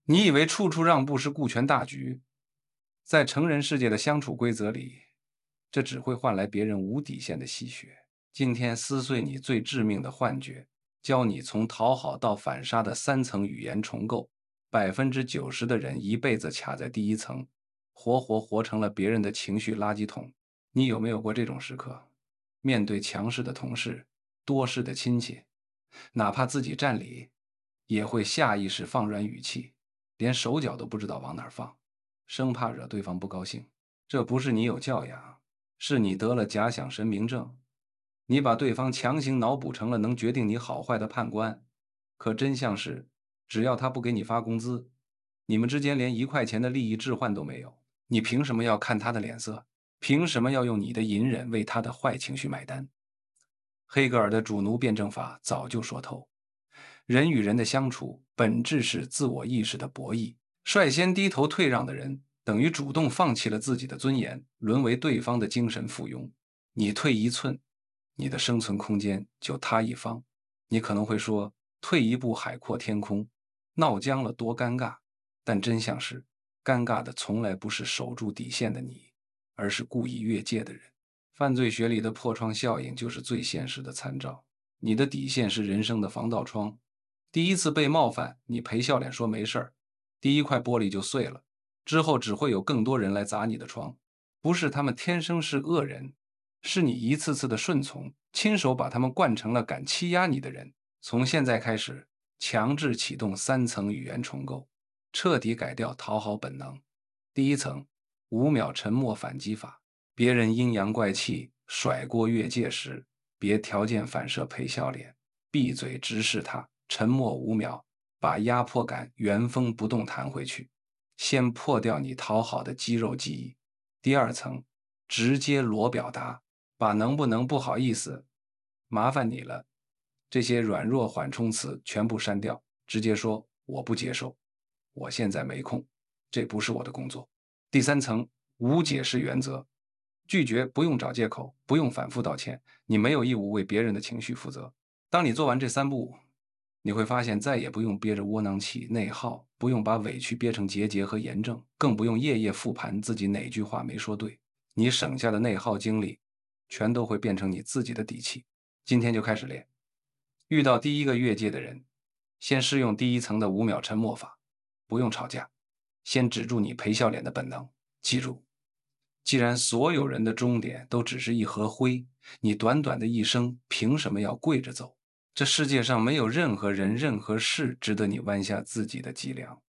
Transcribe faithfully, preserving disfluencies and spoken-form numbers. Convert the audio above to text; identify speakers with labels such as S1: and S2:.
S1: 你以为处处让步是顾全大局，在成人世界的相处规则里，这只会换来别人无底线的戏谑。今天撕碎你最致命的幻觉，教你从讨好到反杀的三层语言重构。百分之九十的人一辈子卡在第一层，活活活成了别人的情绪垃圾桶。你有没有过这种时刻？面对强势的同事、多事的亲戚，哪怕自己占理，也会下意识放软语气，连手脚都不知道往哪儿放，生怕惹对方不高兴。这不是你有教养，是你得了假想神明症。你把对方强行脑补成了能决定你好坏的判官，可真相是，只要他不给你发工资，你们之间连一块钱的利益置换都没有。你凭什么要看他的脸色？凭什么要用你的隐忍为他的坏情绪买单？黑格尔的主奴辩证法早就说透，人与人的相处本质是自我意识的博弈，率先低头退让的人，等于主动放弃了自己的尊严，沦为对方的精神附庸。你退一寸，你的生存空间就塌一方。你可能会说，退一步海阔天空，闹僵了多尴尬。但真相是，尴尬的从来不是守住底线的你，而是故意越界的人。犯罪学里的破窗效应就是最现实的参照。你的底线是人生的防盗窗，第一次被冒犯，你陪笑脸说没事儿，第一块玻璃就碎了，之后只会有更多人来砸你的窗。不是他们天生是恶人，是你一次次的顺从，亲手把他们惯成了敢欺压你的人。从现在开始，强制启动三层语言重构，彻底改掉讨好本能。第一层，五秒沉默反击法。别人阴阳怪气、甩锅越界时，别条件反射陪笑脸，闭嘴直视他，沉默五秒，把压迫感原封不动弹回去。先破掉你讨好的肌肉记忆。第二层，直接裸表达，把能不能不好意思、麻烦你了这些软弱缓冲词全部删掉，直接说我不接受，我现在没空，这不是我的工作。第三层，无解释原则。拒绝不用找借口，不用反复道歉，你没有义务为别人的情绪负责。当你做完这三步，你会发现再也不用憋着窝囊气、内耗，不用把委屈憋成结节和炎症，更不用夜夜复盘自己哪句话没说对。你省下的内耗精力，全都会变成你自己的底气。今天就开始练。遇到第一个越界的人，先试用第一层的五秒沉默法，不用吵架，先止住你陪笑脸的本能。记住，既然所有人的终点都只是一盒灰，你短短的一生凭什么要跪着走？这世界上没有任何人、任何事值得你弯下自己的脊梁。